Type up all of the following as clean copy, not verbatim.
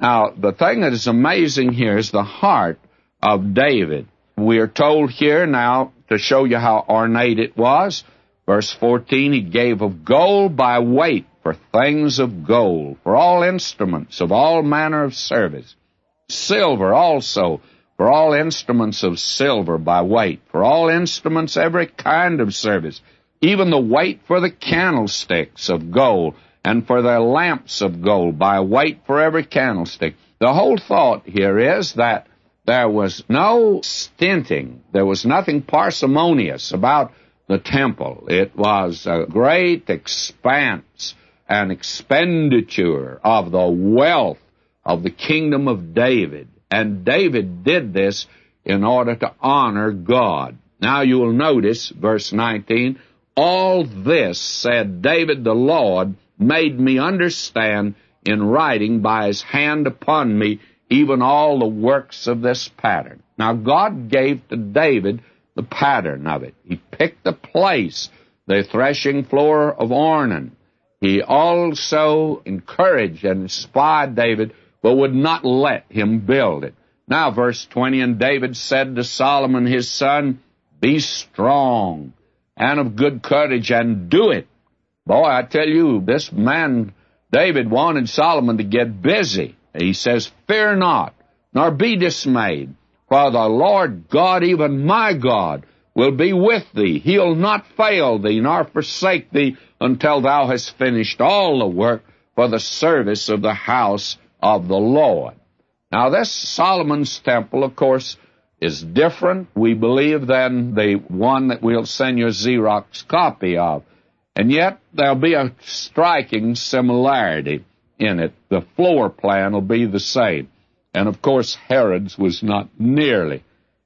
Now, the thing that is amazing here is the heart of David. We are told here now, to show you how ornate it was, verse 14, he gave of gold by weight for things of gold, for all instruments of all manner of service. Silver also, for all instruments of silver by weight, for all instruments every kind of service, even the weight for the candlesticks of gold, and for their lamps of gold by weight for every candlestick. The whole thought here is that there was no stinting. There was nothing parsimonious about the temple. It was a great expanse and expenditure of the wealth of the kingdom of David. And David did this in order to honor God. Now you will notice, verse 19, all this, said David the Lord, made me understand in writing by his hand upon me, even all the works of this pattern. Now, God gave to David the pattern of it. He picked the place, the threshing floor of Ornan. He also encouraged and inspired David, but would not let him build it. Now, verse 20, and David said to Solomon his son, be strong and of good courage, and do it. Boy, I tell you, this man, David, wanted Solomon to get busy. He says, fear not, nor be dismayed, for the Lord God, even my God, will be with thee. He'll not fail thee, nor forsake thee, until thou hast finished all the work for the service of the house of the Lord. Now, this Solomon's temple, of course, is different, we believe, than the one that we'll send you a Xerox copy of. And yet, there'll be a striking similarity in it. The floor plan will be the same. And, of course, Herod's was not nearly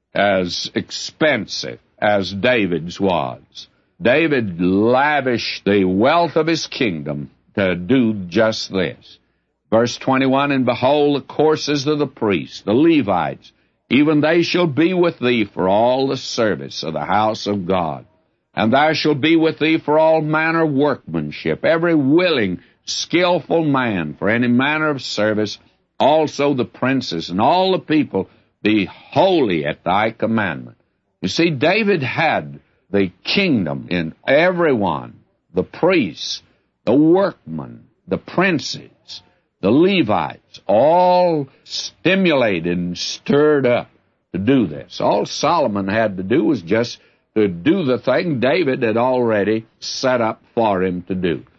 as expensive as David's was. David lavished the wealth of his kingdom to do just this. Verse 21, and behold, the courses of the priests, the Levites, even they shall be with thee for all the service of the house of God. And there shall be with thee for all manner of workmanship, every willing, skillful man for any manner of service, also the princes and all the people be holy at thy commandment. You see, David had the kingdom in everyone, the priests, the workmen, the princes, the Levites, all stimulated and stirred up to do this. All Solomon had to do was just to do the thing David had already set up for him to do.